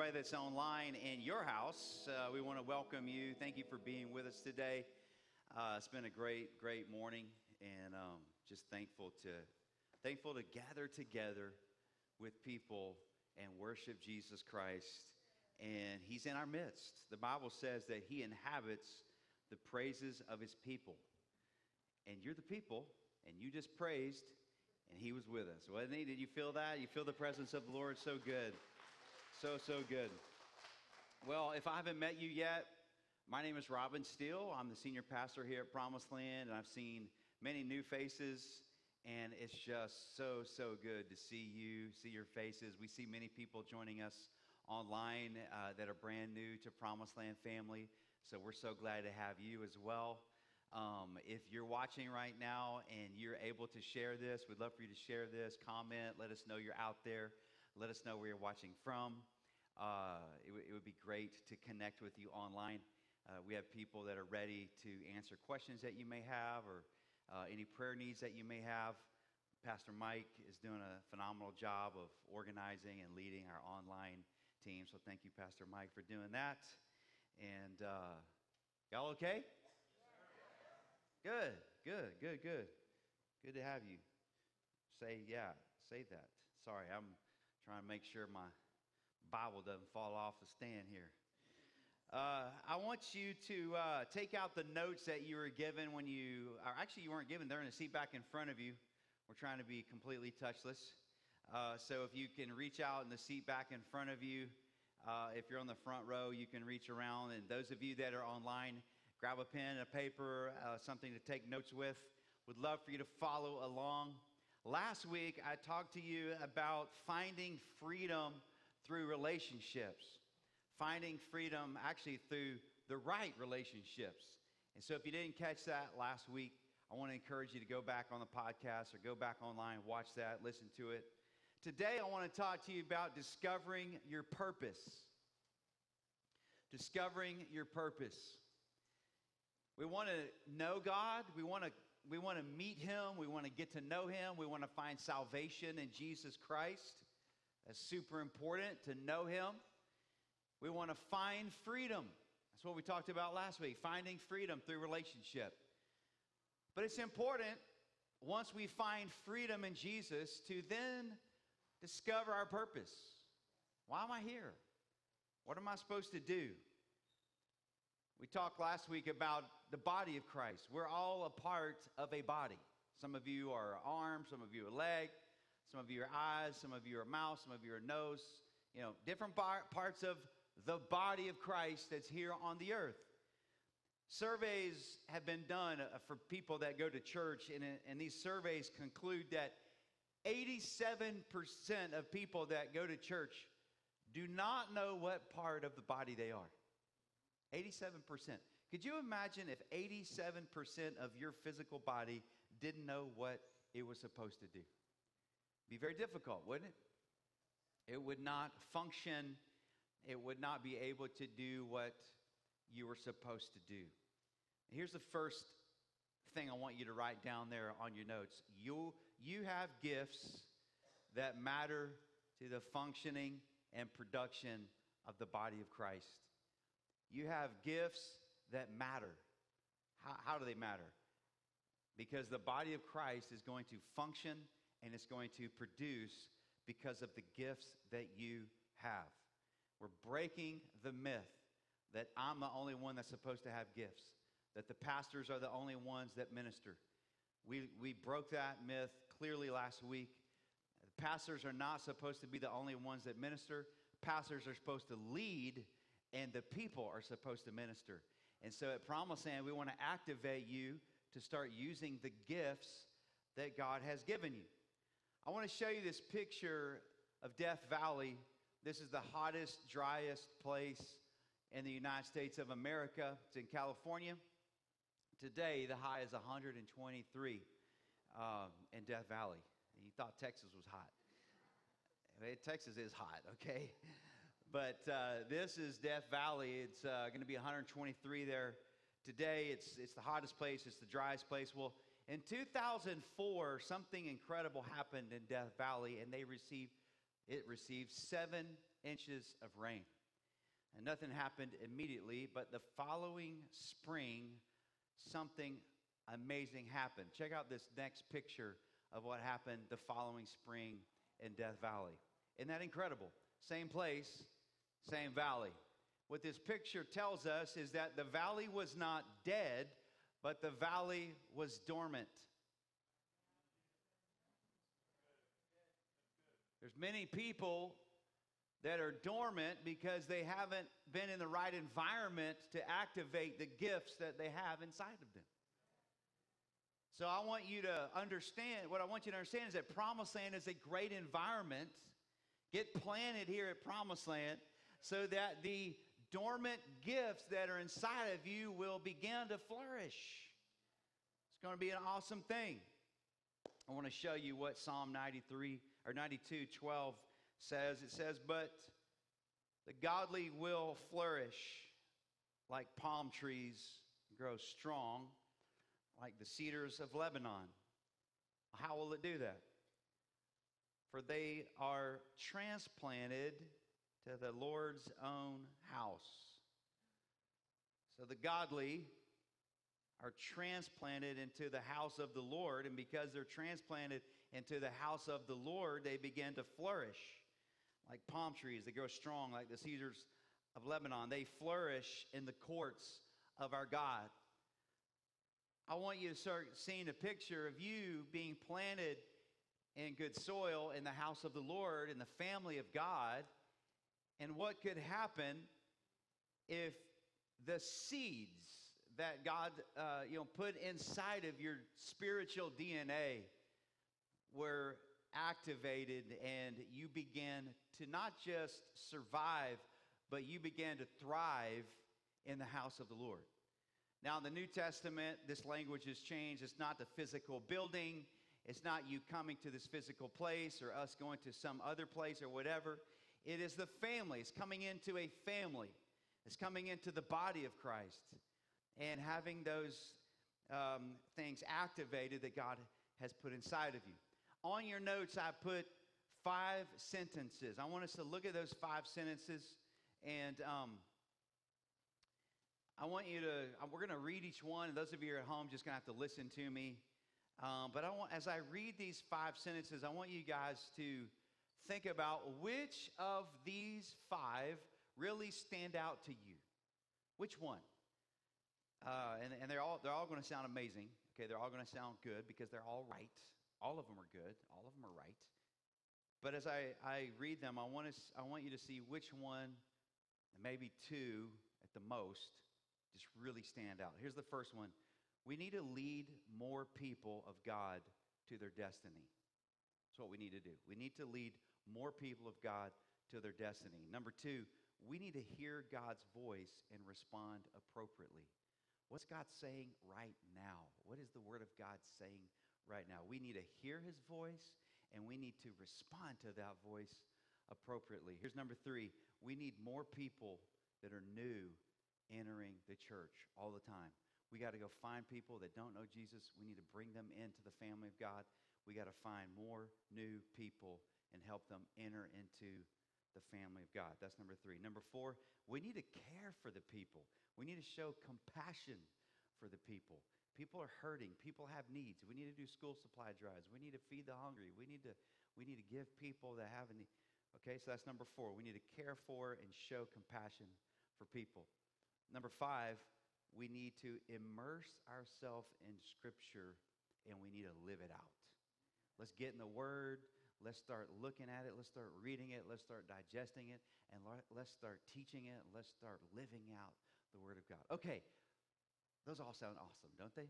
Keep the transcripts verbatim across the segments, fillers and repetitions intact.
everybody that's online in your house. Uh, we want to welcome you. Thank you for being with us today. Uh, it's been a great, great morning, and um, just thankful to thankful to gather together with people and worship Jesus Christ. And He's in our midst. The Bible says that He inhabits the praises of His people. And you're the people, and you just praised, and He was with us, wasn't He? Did you feel that? You feel the presence of the Lord? So good. So, so good. Well, if I haven't met you yet, my name is Robin Steele. I'm the senior pastor here at Promised Land, and I've seen many new faces, and it's just so, so good to see you, see your faces. We see many people joining us online uh, that are brand new to Promised Land family, so we're so glad to have you as well. Um, if you're watching right now and you're able to share this, we'd love for you to share this, comment, let us know you're out there. Let us know where you're watching from. Uh, it, w- it would be great to connect with you online. Uh, we have people that are ready to answer questions that you may have or uh, any prayer needs that you may have. Pastor Mike is doing a phenomenal job of organizing and leading our online team. So thank you, Pastor Mike, for doing that. And uh, y'all okay? Good, good, good, good. Good to have you. Say, yeah, say that. Sorry, I'm trying to make sure my Bible doesn't fall off the stand here. Uh, I want you to uh, take out the notes that you were given when you, or actually you weren't given, they're in the seat back in front of you. We're trying to be completely touchless. Uh, so if you can reach out in the seat back in front of you, uh, if you're on the front row, you can reach around. And those of you that are online, grab a pen, a paper, uh, something to take notes with. Would love for you to follow along. Last week, I talked to you about finding freedom through relationships. Finding freedom actually through the right relationships. And so if you didn't catch that last week, I want to encourage you to go back on the podcast or go back online, watch that, listen to it. Today, I want to talk to you about discovering your purpose. Discovering your purpose. We want to know God. We want to We want to meet Him. We want to get to know Him. We want to find salvation in Jesus Christ. That's super important to know Him. We want to find freedom. That's what we talked about last week, finding freedom through relationship. But it's important, once we find freedom in Jesus, to then discover our purpose. Why am I here? What am I supposed to do? We talked last week about the body of Christ. We're all a part of a body. Some of you are arms, some of you are leg, some of you are eyes, some of you are mouth, some of you are nose. You know, different bar- parts of the body of Christ that's here on the earth. Surveys have been done uh, for people that go to church, and, and these surveys conclude that eighty-seven percent of people that go to church do not know what part of the body they are. eighty-seven percent. Could you imagine if eighty-seven percent of your physical body didn't know what it was supposed to do? It'd be very difficult, wouldn't it? It would not function. It would not be able to do what you were supposed to do. Here's the first thing I want you to write down there on your notes. You, you have gifts that matter to the functioning and production of the body of Christ. You have gifts that matter. How, how do they matter? Because the body of Christ is going to function and it's going to produce because of the gifts that you have. We're breaking the myth that I'm the only one that's supposed to have gifts, that the pastors are the only ones that minister. We, we broke that myth clearly last week. The pastors are not supposed to be the only ones that minister. Pastors are supposed to lead, and the people are supposed to minister. And so at Promised Land, we want to activate you to start using the gifts that God has given you. I want to show you this picture of Death Valley. This is the hottest, driest place in the United States of America. It's in California. Today, the high is one hundred twenty-three um, in Death Valley. You thought Texas was hot. Texas is hot, okay? But uh, this is Death Valley. It's uh, going to be one hundred twenty-three there today. It's it's the hottest place. It's the driest place. Well, in two thousand four, something incredible happened in Death Valley, and they received it received seven inches of rain. And nothing happened immediately, but the following spring, something amazing happened. Check out this next picture of what happened the following spring in Death Valley. Isn't that incredible? Same place, same valley. What this picture tells us is that the valley was not dead, but the valley was dormant. There's many people that are dormant because they haven't been in the right environment to activate the gifts that they have inside of them. So I want you to understand, what I want you to understand is that Promised Land is a great environment. Get planted here at Promised Land so that the dormant gifts that are inside of you will begin to flourish. It's going to be an awesome thing. I want to show you what Psalm ninety-three or ninety-two twelve says. It says, but the godly will flourish like palm trees, grow strong like the cedars of Lebanon. How will it do that? For they are transplanted to the Lord's own house. So the godly are transplanted into the house of the Lord, and because they're transplanted into the house of the Lord, they begin to flourish like palm trees. They grow strong like the cedars of Lebanon. They flourish in the courts of our God. I want you to start seeing a picture of you being planted in good soil in the house of the Lord, in the family of God, and what could happen if the seeds that God uh, you know, put inside of your spiritual D N A were activated, and you began to not just survive, but you began to thrive in the house of the Lord. Now, in the New Testament, this language has changed. It's not the physical building. It's not you coming to this physical place or us going to some other place or whatever. It is the family. It's coming into a family. It's coming into the body of Christ and having those um, things activated that God has put inside of you. On your notes, I put five sentences. I want us to look at those five sentences, and um, I want you to, we're going to read each one, and those of you who are at home just going to have to listen to me. Um, but I want, as I read these five sentences, I want you guys to think about which of these five really stand out to you. Which one? Uh, and and they're all they're all going to sound amazing. Okay, they're all going to sound good because they're all right. All of them are good. All of them are right. But as I, I read them, I want to I want you to see which one, maybe two at the most, just really stand out. Here's the first one. We need to lead more people of God to their destiny. That's what we need to do. We need to lead more people of God to their destiny. Number two, we need to hear God's voice and respond appropriately. What's God saying right now? What is the Word of God saying right now? We need to hear His voice, and we need to respond to that voice appropriately. Here's number three. We need more people that are new entering the church all the time. We got to go find people that don't know Jesus. We need to bring them into the family of God. We got to find more new people and help them enter into the family of God. That's number three. Number four, we need to care for the people. We need to show compassion for the people. People are hurting. People have needs. We need to do school supply drives. We need to feed the hungry. We need to, we need to give people that have a need. Okay, so that's number four. We need to care for and show compassion for people. Number five, we need to immerse ourselves in Scripture, and we need to live it out. Let's get in the Word. Let's start looking at it. Let's start reading it. Let's start digesting it. And let's start teaching it. Let's start living out the Word of God. Okay, those all sound awesome, don't they?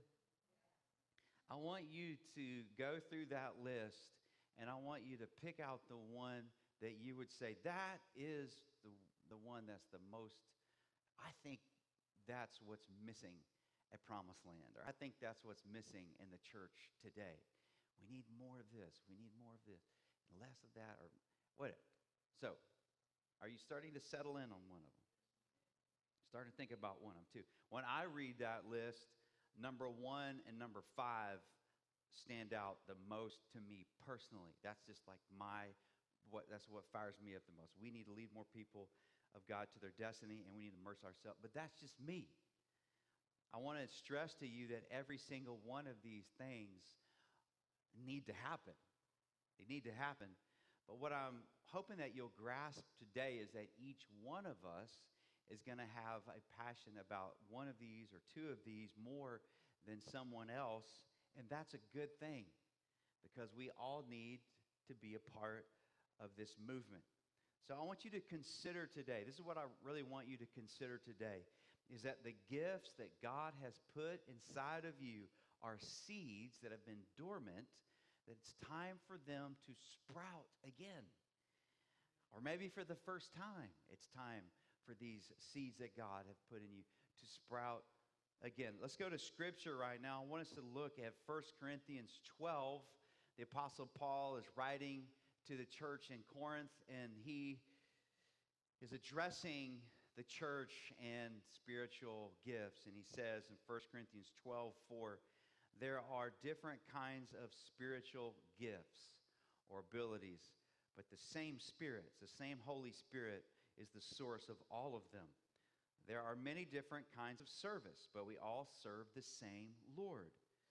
I want you to go through that list, and I want you to pick out the one that you would say, that is the, the one that's the most, I think that's what's missing at Promised Land, or I think that's what's missing in the church today. We need more of this. We need more of this. And less of that, or whatever. So, are you starting to settle in on one of them? Starting to think about one of them, too. When I read that list, number one and number five stand out the most to me personally. That's just like my what that's what fires me up the most. We need to lead more people of God to their destiny, and we need to immerse ourselves. But that's just me. I want to stress to you that every single one of these things need to happen. They need to happen. But what I'm hoping that you'll grasp today is that each one of us is going to have a passion about one of these or two of these more than someone else, and that's a good thing because we all need to be a part of this movement. So I want you to consider today, this is what I really want you to consider today, is that the gifts that God has put inside of you are seeds that have been dormant, that it's time for them to sprout again. Or maybe for the first time, it's time for these seeds that God have put in you to sprout again. Let's go to Scripture right now. I want us to look at First Corinthians twelve. The Apostle Paul is writing to the church in Corinth, and he is addressing the church and spiritual gifts. And he says in First Corinthians twelve four, there are different kinds of spiritual gifts or abilities, but the same Spirit, the same Holy Spirit is the source of all of them. There are many different kinds of service, but we all serve the same Lord.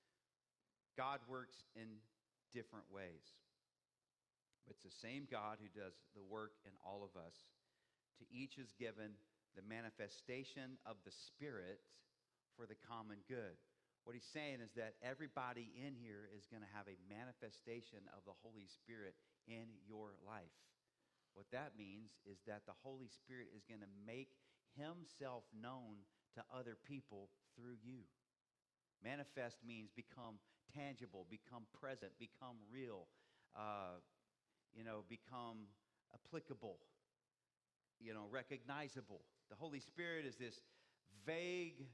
God works in different ways, but it's the same God who does the work in all of us. To each is given the manifestation of the Spirit for the common good. What he's saying is that everybody in here is going to have a manifestation of the Holy Spirit in your life. What that means is that the Holy Spirit is going to make himself known to other people through you. Manifest means become tangible, become present, become real, uh, you know, become applicable, you know, recognizable. The Holy Spirit is this vague,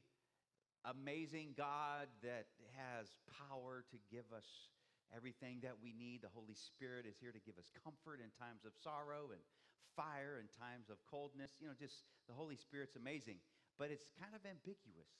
amazing God that has power to give us everything that we need. The Holy Spirit is here to give us comfort in times of sorrow and fire in times of coldness. You know, just the Holy Spirit's amazing. But it's kind of ambiguous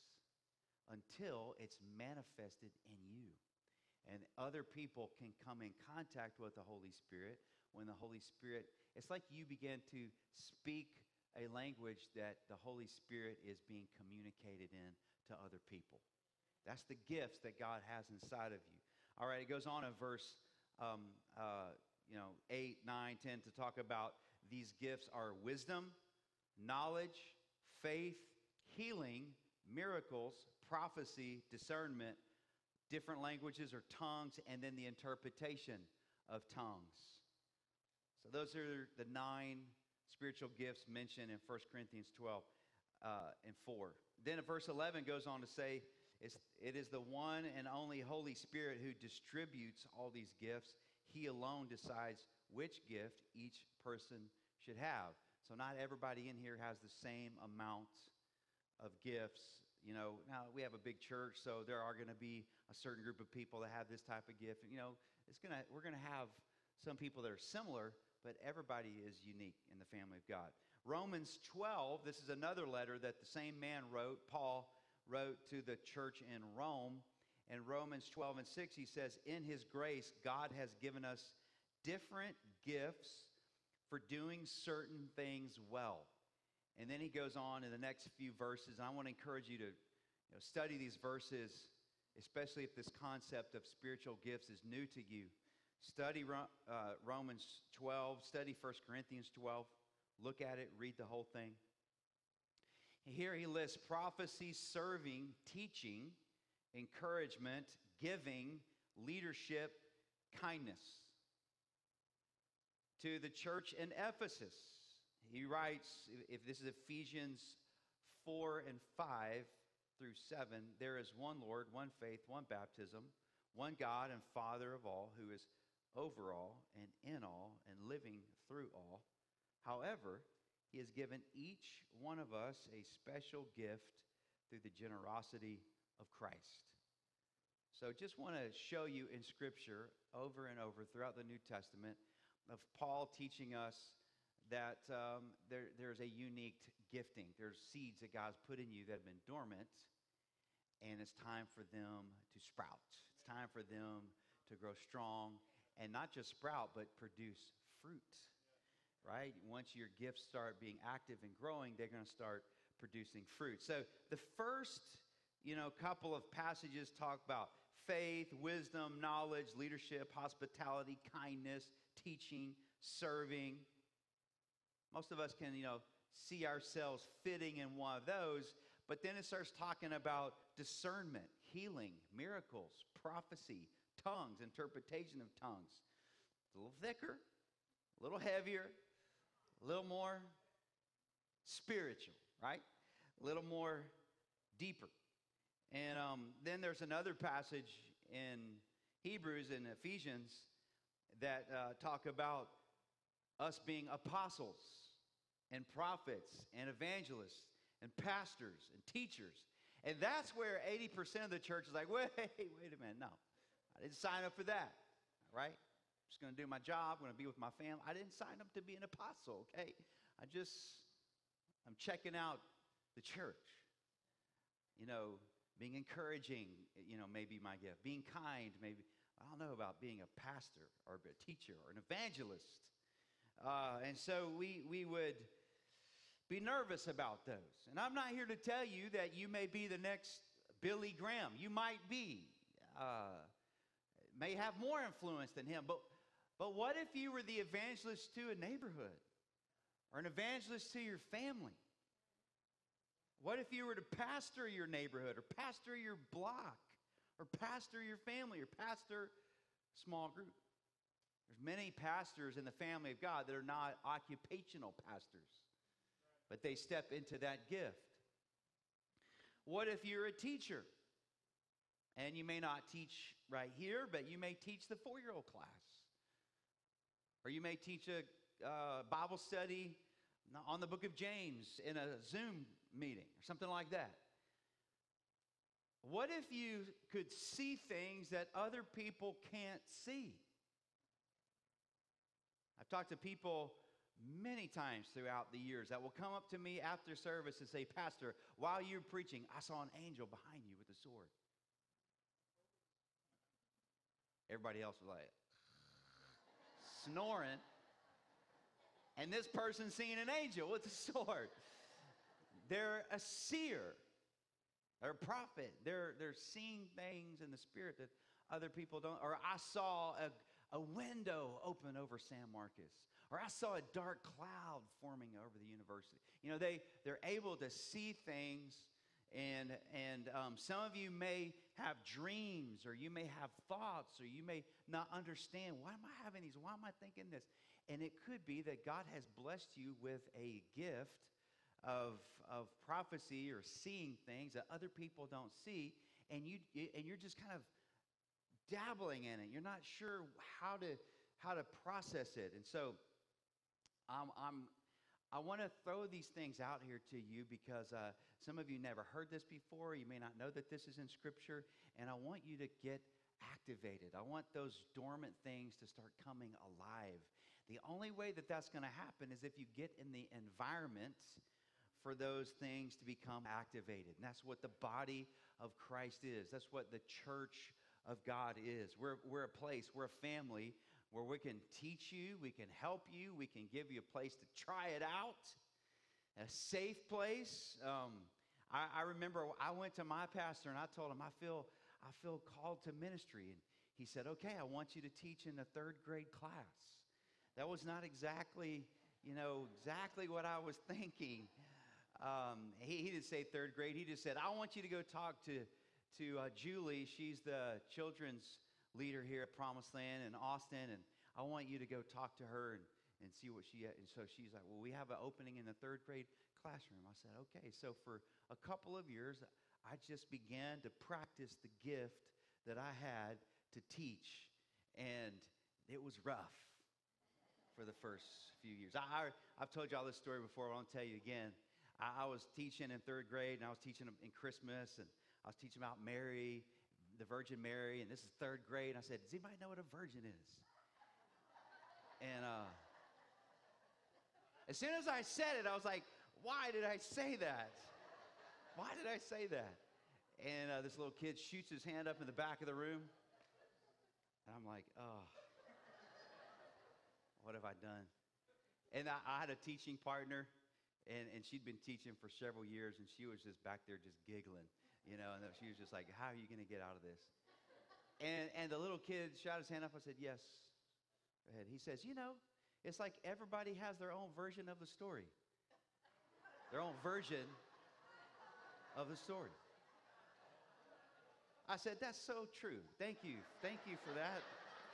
until it's manifested in you. And other people can come in contact with the Holy Spirit when the Holy Spirit, it's like you begin to speak a language that the Holy Spirit is being communicated in to other people. That's the gifts that God has inside of you. All right, it goes on in verse um, uh, you know, eight, nine, ten to talk about these gifts are wisdom, knowledge, faith, healing, miracles, prophecy, discernment, different languages or tongues, and then the interpretation of tongues. So those are the nine spiritual gifts mentioned in First Corinthians twelve uh, and four. Then in verse eleven goes on to say, it's, it is the one and only Holy Spirit who distributes all these gifts. He alone decides which gift each person should have. So not everybody in here has the same amount of gifts. You know, now we have a big church, so there are going to be a certain group of people that have this type of gift. You know, it's gonna we're going to have some people that are similar, but everybody is unique in the family of God. Romans twelve, this is another letter that the same man wrote, Paul wrote to the church in Rome. In Romans twelve and six, he says, in his grace, God has given us different gifts for doing certain things well. And then he goes on in the next few verses, and I want to encourage you to you know, study these verses, especially if this concept of spiritual gifts is new to you. Study uh, Romans twelve, study First Corinthians twelve, look at it, read the whole thing. Here he lists prophecy, serving, teaching, encouragement, giving, leadership, kindness. To the church in Ephesus, he writes, if this is Ephesians four and five through seven, there is one Lord, one faith, one baptism, one God and Father of all, who is over all and in all and living through all. However, he has given each one of us a special gift through the generosity of Christ. So just want to show you in Scripture over and over throughout the New Testament of Paul teaching us that um, there, there's a unique gifting. There's seeds that God's put in you that have been dormant, and it's time for them to sprout. It's time for them to grow strong and not just sprout, but produce fruit, right? Once your gifts start being active and growing, they're going to start producing fruit. So the first, you know, couple of passages talk about faith, wisdom, knowledge, leadership, hospitality, kindness, teaching, serving. Most of us can, you know, see ourselves fitting in one of those, but then it starts talking about discernment, healing, miracles, prophecy, tongues, interpretation of tongues. It's a little thicker, a little heavier, a little more spiritual, right? A little more deeper. And um, then there's another passage in Hebrews and Ephesians that uh, talk about us being apostles and prophets and evangelists and pastors and teachers. And that's where eighty percent of the church is like, wait, wait a minute, no. I didn't sign up for that, right? I'm just going to do my job, I'm going to be with my family. I didn't sign up to be an apostle, okay? I just, I'm checking out the church. You know, being encouraging, you know, may be my gift. Being kind, maybe. I don't know about being a pastor or a teacher or an evangelist. Uh, and so we, we would be nervous about those. And I'm not here to tell you that you may be the next Billy Graham. You might be. Uh, may have more influence than him. But, but what if you were the evangelist to a neighborhood or an evangelist to your family? What if you were to pastor your neighborhood or pastor your block or pastor your family or pastor a small group? There's many pastors in the family of God that are not occupational pastors, but they step into that gift. What if you're a teacher? And you may not teach right here, but you may teach the four-year-old class. Or you may teach a uh, Bible study on the book of James in a Zoom meeting or something like that. What if you could see things that other people can't see? I've talked to people many times throughout the years that will come up to me after service and say, Pastor, while you're preaching, I saw an angel behind you with a sword. Everybody else was like snoring. And this person's seeing an angel with a sword. They're a seer. They're a prophet. They're, they're seeing things in the spirit that other people don't. Or I saw a, a window open over San Marcos. Or I saw a dark cloud forming over the university. You know, they, they're able to see things. And, and um, some of you may have dreams, or you may have thoughts, or you may not understand, why am I having these? Why am I thinking this? And it could be that God has blessed you with a gift of, of prophecy or seeing things that other people don't see, and, you, and you're just kind of dabbling in it. You're not sure how to, how to process it. And so um, I'm, I want to throw these things out here to you because uh, some of you never heard this before. You may not know that this is in Scripture, and I want you to get activated. I want those dormant things to start coming alive. The only way that that's going to happen is if you get in the environment for those things to become activated. And that's what the body of Christ is. That's what the church of God is. We're, we're a place, we're a family where we can teach you, we can help you, we can give you a place to try it out, a safe place. Um, I, I remember I went to my pastor and I told him, I feel, I feel called to ministry. And he said, okay, I want you to teach in the third grade class. That was not exactly, you know, exactly what I was thinking. Um, he, he didn't say third grade. He just said, I want you to go talk to, to uh, Julie. She's the children's leader here at Promised Land in Austin, and I want you to go talk to her and, and see what she, and so she's like, well, we have an opening in the third grade classroom. I said, okay. So for a couple of years, I just began to practice the gift that I had to teach, and it was rough for the first few years. I, I, I've told you all this story before, but I'll tell you again. I, I was teaching in third grade, and I was teaching in Christmas, and I was teaching about Mary, the Virgin Mary, and this is third grade. And I said, does anybody know what a virgin is? And uh, as soon as I said it, I was like, why did I say that? Why did I say that? And uh, this little kid shoots his hand up in the back of the room. And I'm like, oh. what have I done? And I, I had a teaching partner, and, and she'd been teaching for several years, and she was just back there just giggling, you know, and she was just like, how are you going to get out of this? And, and the little kid shot his hand up. I said, yes. Go ahead. He says, you know, it's like everybody has their own version of the story. Their own version of the story. I said, that's so true. Thank you. Thank you for that.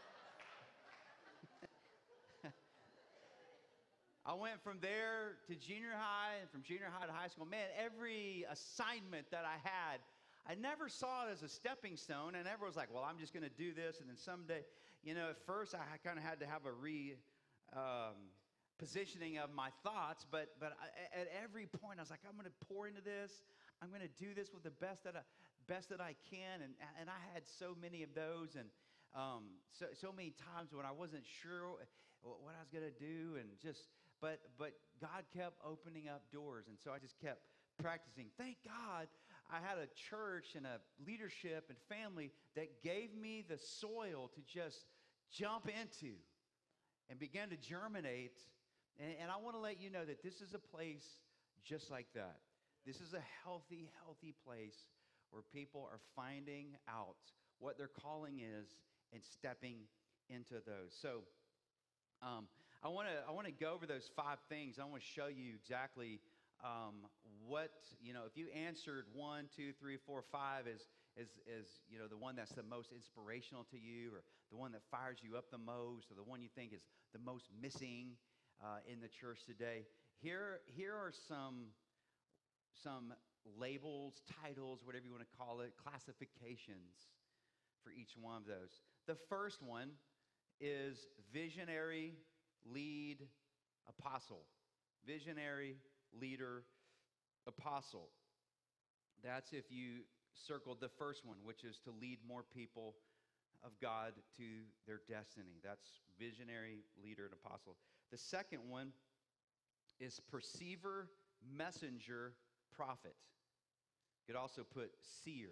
I went from there to junior high, and from junior high to high school. Man, every assignment that I had, I never saw it as a stepping stone, and everyone was like, well, I'm just going to do this, and then someday, you know, at first I kind of had to have a re um, positioning of my thoughts, but but I, at every point I was like, I'm going to pour into this. I'm going to do this with the best that I, best that I can, and and I had so many of those, and um, so so many times when I wasn't sure what I was going to do, and just. But but God kept opening up doors, and so I just kept practicing. Thank God I had a church and a leadership and family that gave me the soil to just jump into and begin to germinate. And, and I want to let you know that this is a place just like that. This is a healthy, healthy place where people are finding out what their calling is and stepping into those. So, um, I want to I want to go over those five things. I want to show you exactly um, what, you know, if you answered one, two, three, four, five as, as, as, you know, the one that's the most inspirational to you, or the one that fires you up the most, or the one you think is the most missing uh, in the church today, here, here are some, some labels, titles, whatever you want to call it, classifications for each one of those. The first one is visionary, lead, apostle. Visionary, leader, apostle. That's if you circled the first one, which is to lead more people of God to their destiny. That's visionary, leader, and apostle. The second one is perceiver, messenger, prophet. You could also put seer.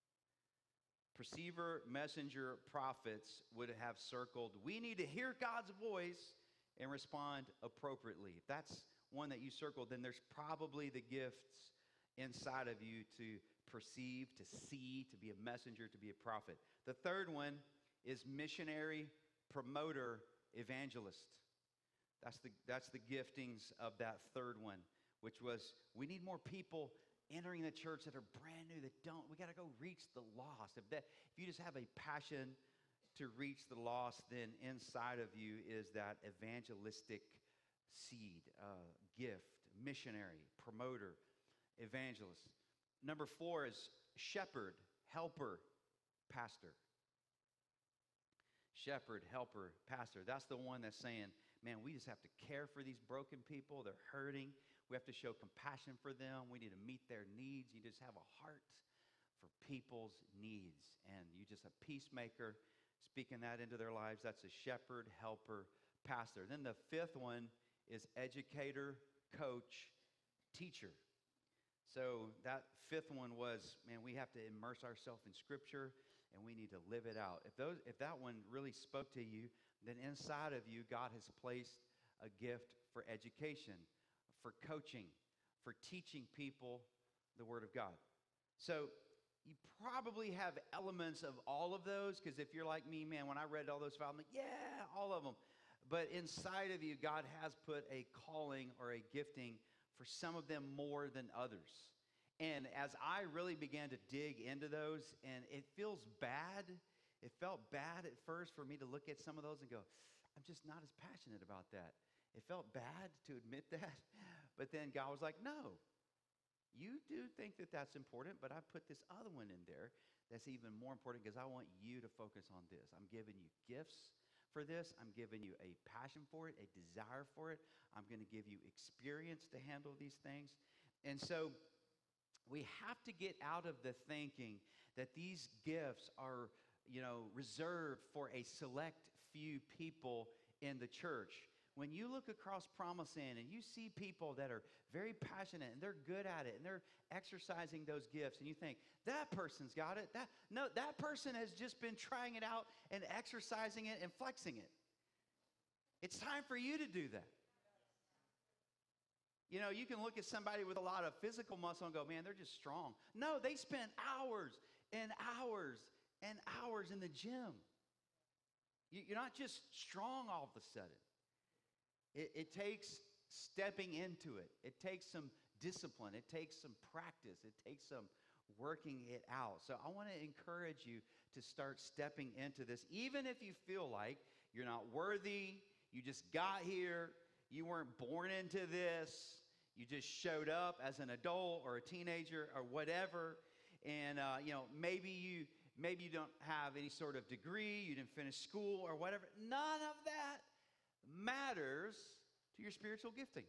Perceiver, messenger, prophets would have circled, we need to hear God's voice and respond appropriately. If that's one that you circled, then there's probably the gifts inside of you to perceive, to see, to be a messenger, to be a prophet. The third one is missionary, promoter, evangelist. That's the, that's the giftings of that third one, which was we need more people entering the church that are brand new, that don't. We got to go reach the lost. If, that, if you just have a passion to reach the lost, then inside of you is that evangelistic seed, uh, gift, missionary, promoter, evangelist. Number four is shepherd, helper, pastor. Shepherd, helper, pastor. That's the one that's saying, man, we just have to care for these broken people. They're hurting. We have to show compassion for them. We need to meet their needs. You just have a heart for people's needs. And you just a peacemaker, speaking that into their lives. That's a shepherd, helper, pastor. Then the fifth one is educator, coach, teacher. So that fifth one was, man, we have to immerse ourselves in Scripture, and we need to live it out. If those, if that one really spoke to you, then inside of you, God has placed a gift for education, for coaching, for teaching people the Word of God. So you probably have elements of all of those, because if you're like me, man, when I read all those files, I'm like, yeah, all of them. But inside of you, God has put a calling or a gifting for some of them more than others. And as I really began to dig into those, and it feels bad, it felt bad at first for me to look at some of those and go, I'm just not as passionate about that. It felt bad to admit that. But then God was like, no, you do think that that's important, but I put this other one in there that's even more important, because I want you to focus on this. I'm giving you gifts for this. I'm giving you a passion for it, a desire for it. I'm going to give you experience to handle these things. And so we have to get out of the thinking that these gifts are, you know, reserved for a select few people in the church. When you look across Promise Inn and you see people that are very passionate and they're good at it and they're exercising those gifts, and you think, that person's got it. That no, that person has just been trying it out and exercising it and flexing it. It's time for you to do that. You know, you can look at somebody with a lot of physical muscle and go, man, they're just strong. No, they spend hours and hours and hours in the gym. You're not just strong all of a sudden. It, it takes stepping into it. It takes some discipline. It takes some practice. It takes some working it out. So I want to encourage you to start stepping into this, even if you feel like you're not worthy, you just got here, you weren't born into this, you just showed up as an adult or a teenager or whatever, and uh, you know, maybe you maybe you don't have any sort of degree, you didn't finish school or whatever. None of that matters to your spiritual gifting.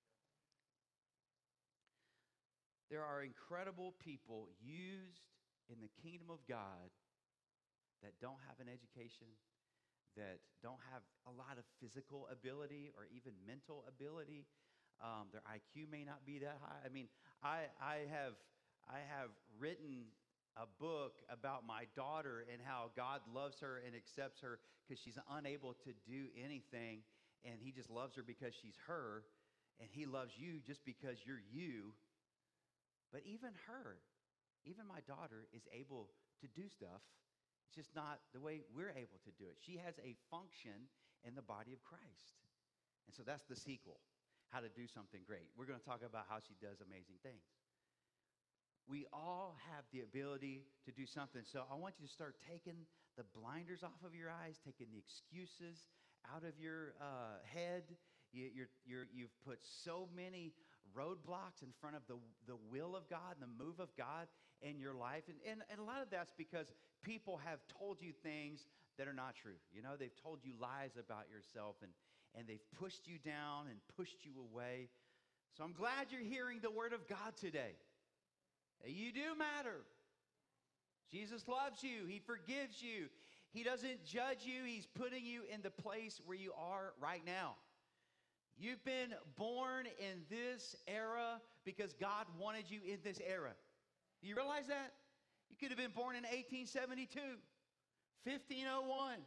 There are incredible people used in the kingdom of God that don't have an education, that don't have a lot of physical ability or even mental ability. Um, their I Q may not be that high. I mean, I, I have I have written a book about my daughter and how God loves her and accepts her because she's unable to do anything, and he just loves her because she's her, and he loves you just because you're you. But even her, even my daughter, is able to do stuff. It's just not the way we're able to do it. She has a function in the body of Christ. And so that's the sequel, how to do something great. We're going to talk about how she does amazing things. We all have the ability to do something. So I want you to start taking the blinders off of your eyes, taking the excuses out of your uh, head. You, you're, you're, you've put so many roadblocks in front of the, the will of God and the move of God in your life. And, and, and a lot of that's because people have told you things that are not true. You know, they've told you lies about yourself, and, and they've pushed you down and pushed you away. So I'm glad you're hearing the word of God today. You do matter. Jesus loves you. He forgives you. He doesn't judge you. He's putting you in the place where you are right now. You've been born in this era because God wanted you in this era. Do you realize that? You could have been born in eighteen seventy-two, fifteen oh one,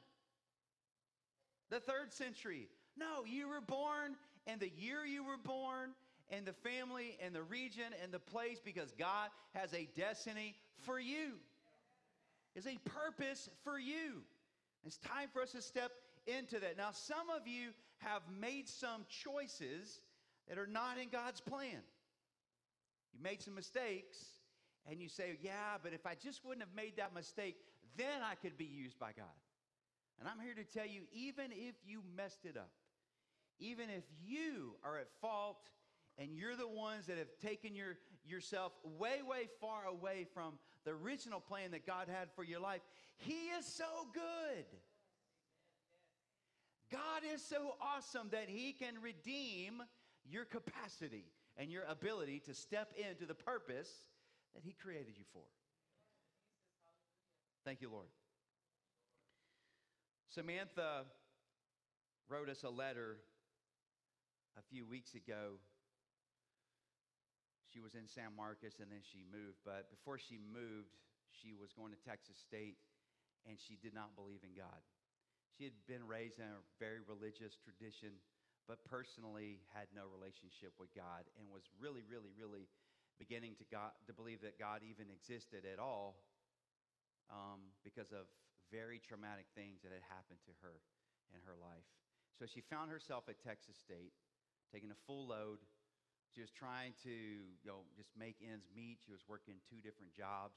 the third century. No, you were born in the year you were born, and the family and the region and the place, because God has a destiny for you. There's a purpose for you. It's time for us to step into that. Now, some of you have made some choices that are not in God's plan. You made some mistakes, and you say, yeah, but if I just wouldn't have made that mistake, then I could be used by God. And I'm here to tell you, even if you messed it up, even if you are at fault, and you're the ones that have taken your, yourself way, way far away from the original plan that God had for your life, He is so good. God is so awesome that He can redeem your capacity and your ability to step into the purpose that He created you for. Thank you, Lord. Samantha wrote us a letter a few weeks ago. She was in San Marcos, and then she moved. But before she moved, she was going to Texas State, and she did not believe in God. She had been raised in a very religious tradition, but personally had no relationship with God, and was really, really, really beginning to, God, to believe that God even existed at all um, because of very traumatic things that had happened to her in her life. So she found herself at Texas State, taking a full load. She was trying to, you know, just make ends meet. She was working two different jobs.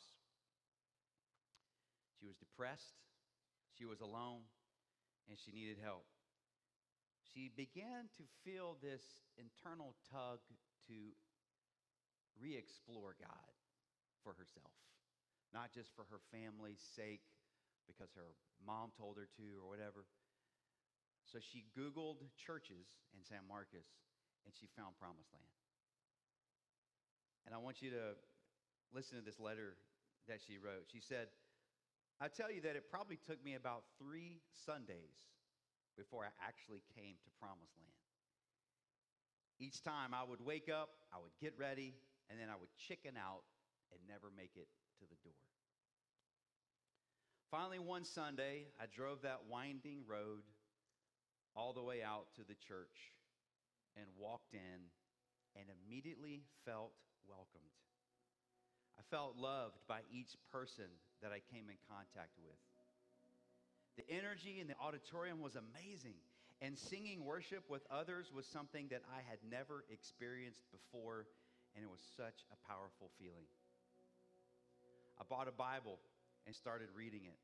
She was depressed. She was alone, and she needed help. She began to feel this internal tug to re-explore God for herself, not just for her family's sake, because her mom told her to or whatever. So she Googled churches in San Marcos, and she found Promised Land. And I want you to listen to this letter that she wrote. She said, I tell you that it probably took me about three Sundays before I actually came to Promised Land. Each time I would wake up, I would get ready, and then I would chicken out and never make it to the door. Finally, one Sunday, I drove that winding road all the way out to the church and walked in and immediately felt welcomed. I felt loved by each person that I came in contact with. The energy in the auditorium was amazing, and singing worship with others was something that I had never experienced before, and it was such a powerful feeling. I bought a Bible and started reading it.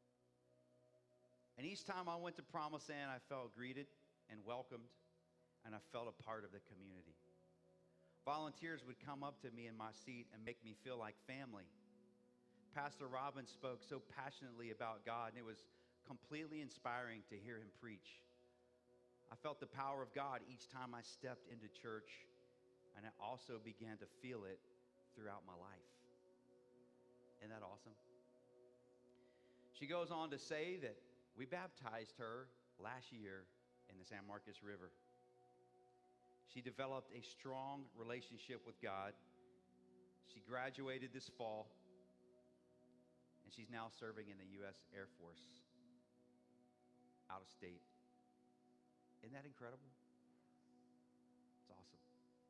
And each time I went to Promise Land, I felt greeted and welcomed, and I felt a part of the community. Volunteers would come up to me in my seat and make me feel like family. Pastor Robin spoke so passionately about God, and it was completely inspiring to hear him preach. I felt the power of God each time I stepped into church, and I also began to feel it throughout my life. Isn't that awesome? She goes on to say that we baptized her last year in the San Marcos River. She developed a strong relationship with God. She graduated this fall, and she's now serving in the U S Air Force out of state. Isn't that incredible? It's awesome.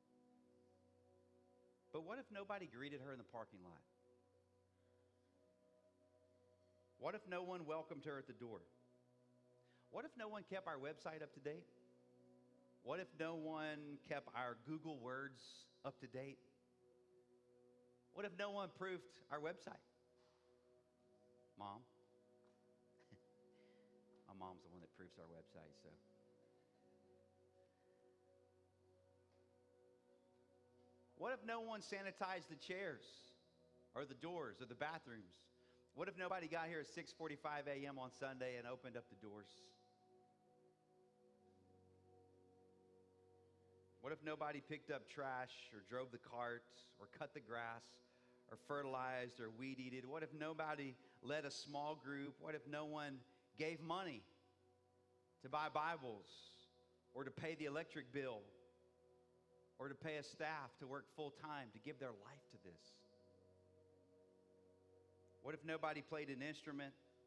But what if nobody greeted her in the parking lot? What if no one welcomed her at the door? What if no one kept our website up to date? What if no one kept our Google Words up to date? What if no one proofed our website? Mom? My mom's the one that proofs our website, so. What if no one sanitized the chairs or the doors or the bathrooms? What if nobody got here at six forty-five a.m. on Sunday and opened up the doors? What if nobody picked up trash or drove the cart or cut the grass or fertilized or weed eated? What if nobody led a small group? What if no one gave money to buy Bibles or to pay the electric bill or to pay a staff to work full time to give their life to this? What if nobody played an instrument?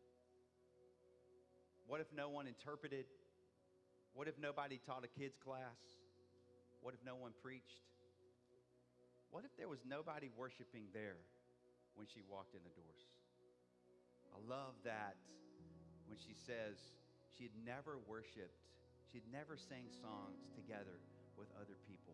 What if no one interpreted? What if nobody taught a kids class? What if no one preached? What if there was nobody worshiping there when she walked in the doors? I love that when she says she had never worshiped, she had never sang songs together with other people.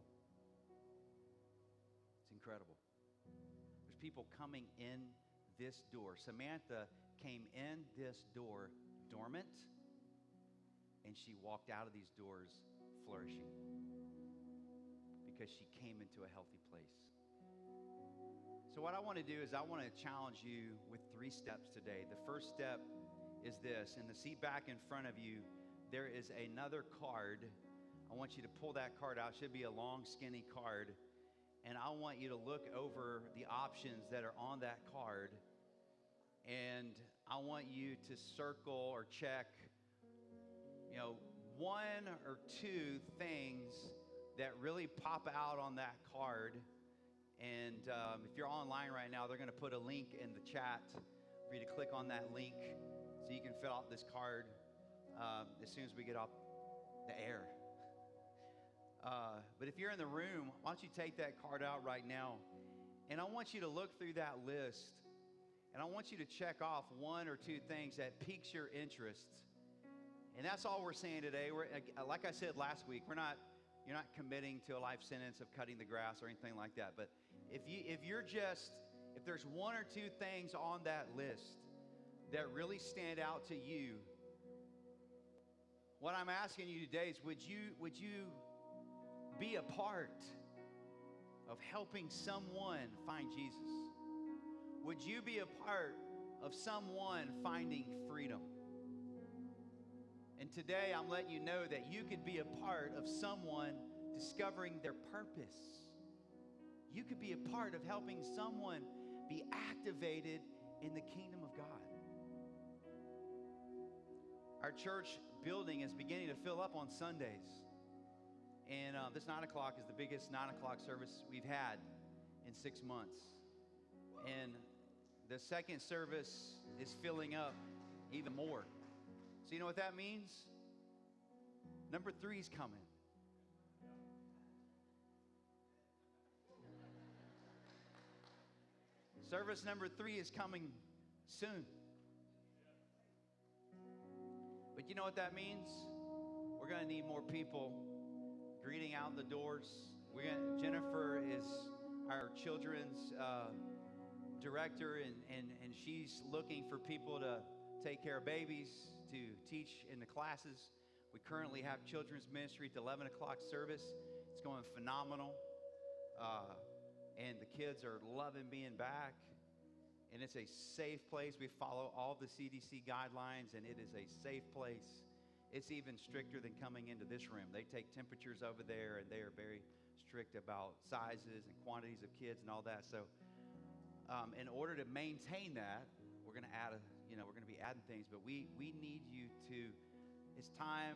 It's incredible. There's people coming in this door. Samantha came in this door dormant, and she walked out of these doors flourishing because she came into a healthy place. So what I want to do is I want to challenge you with three steps today. The first step is this. In the seat back in front of you, there is another card. I want you to pull that card out. It should be a long, skinny card. And I want you to look over the options that are on that card. And I want you to circle or check, you know, one or two things that really pop out on that card. And um, if you're online right now, they're going to put a link in the chat for you to click on that link so you can fill out this card um, as soon as we get off the air. Uh, but if you're in the room, why don't you take that card out right now? And I want you to look through that list, and I want you to check off one or two things that piques your interest. And that's all we're saying today. We're, like I said last week, we're not, you're not committing to a life sentence of cutting the grass or anything like that. But if you, if you're just, if there's one or two things on that list that really stand out to you, what I'm asking you today is, would you, would you be a part of helping someone find Jesus? Would you be a part of someone finding freedom? And today I'm letting you know that you could be a part of someone discovering their purpose. You could be a part of helping someone be activated in the kingdom of God. Our church building is beginning to fill up on Sundays. And uh, this nine o'clock is the biggest nine o'clock service we've had in six months. And the second service is filling up even more. So you know what that means? Number three is coming. Service number three is coming soon. But you know what that means? We're going to need more people greeting out the doors. We're gonna, Jennifer is our children's uh, director, and, and, and she's looking for people to take care of babies, to teach in the classes. We currently have children's ministry at the eleven o'clock service. It's going phenomenal. Uh, and the kids are loving being back. And it's a safe place. We follow all the C D C guidelines, and it is a safe place. It's even stricter than coming into this room. They take temperatures over there, and they are very strict about sizes and quantities of kids and all that. So um, in order to maintain that, we're going to add, a, you know, we're going to be adding things. But we, we need you to, it's time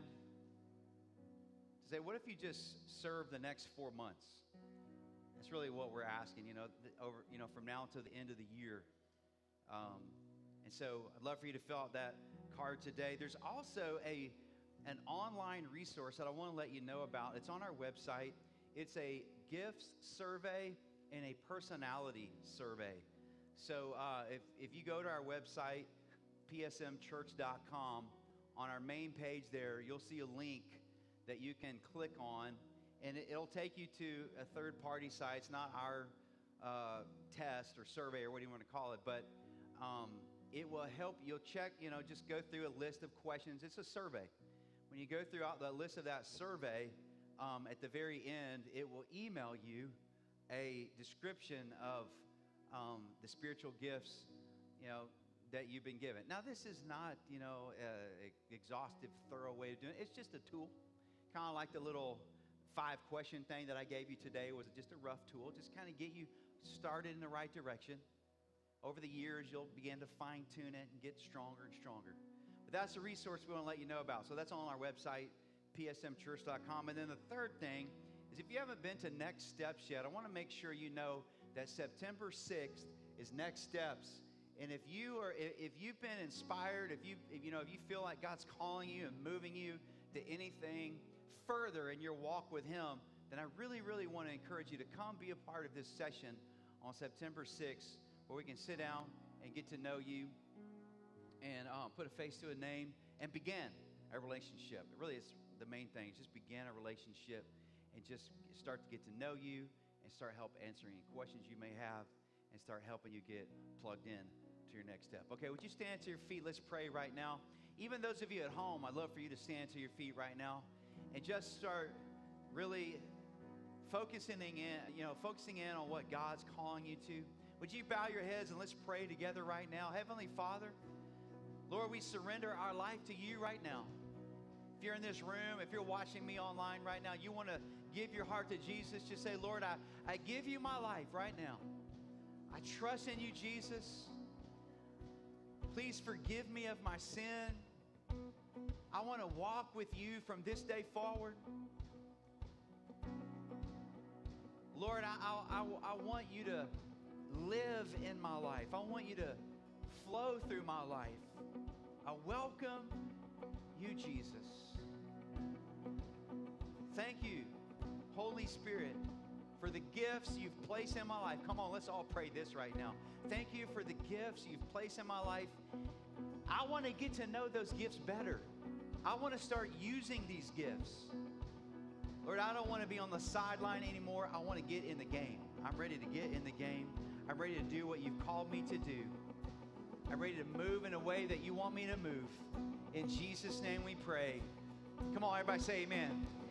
to say, what if you just serve the next four months? That's really what we're asking, you know, th- over, you know, from now until the end of the year. Um, and so I'd love for you to fill out that card today. There's also a an online resource that I want to let you know about. It's on our website. It's a gifts survey and a personality survey. So uh, if, if you go to our website, p s m church dot com, on our main page there, you'll see a link that you can click on, and it, it'll take you to a third-party site. It's not our uh, test or survey or what do you want to call it, but um, it will help. You'll check, you know, just go through a list of questions. It's a survey. When you go throughout the list of that survey, um, at the very end, it will email you a description of um, the spiritual gifts, you know, that you've been given. Now, this is not, you know, an exhaustive, thorough way of doing it. It's just a tool, kind of like the little five-question thing that I gave you today was just a rough tool, just kind of get you started in the right direction. Over the years, you'll begin to fine-tune it and get stronger and stronger. But that's a resource we want to let you know about. So that's on our website, p s m church dot com. And then the third thing is if you haven't been to Next Steps yet, I want to make sure you know that September sixth is Next Steps. And if you are, if you've been inspired, if you, if, you know, if you feel like God's calling you and moving you to anything further in your walk with Him, then I really, really want to encourage you to come be a part of this session on September sixth, where we can sit down and get to know you and um, put a face to a name and begin a relationship. It really is the main thing. Just begin a relationship and just start to get to know you and start help answering questions you may have and start helping you get plugged in to your next step. Okay, would you stand to your feet? Let's pray right now. Even those of you at home, I'd love for you to stand to your feet right now and just start really focusing in, you know, focusing in on what God's calling you to. Would you bow your heads and let's pray together right now? Heavenly Father, Lord, we surrender our life to you right now. If you're in this room, if you're watching me online right now, you want to give your heart to Jesus, just say, Lord, I, I give you my life right now. I trust in you, Jesus. Please forgive me of my sin. I want to walk with you from this day forward. Lord, I, I, I, I want you to live in my life. I want you to flow through my life. I welcome you, Jesus. Thank you, Holy Spirit, for the gifts you've placed in my life. Come on, let's all pray this right now. Thank you for the gifts you've placed in my life. I want to get to know those gifts better. I want to start using these gifts. Lord, I don't want to be on the sideline anymore. I want to get in the game. I'm ready to get in the game. I'm ready to do what you've called me to do. I'm ready to move in a way that you want me to move. In Jesus' name we pray. Come on, everybody say amen.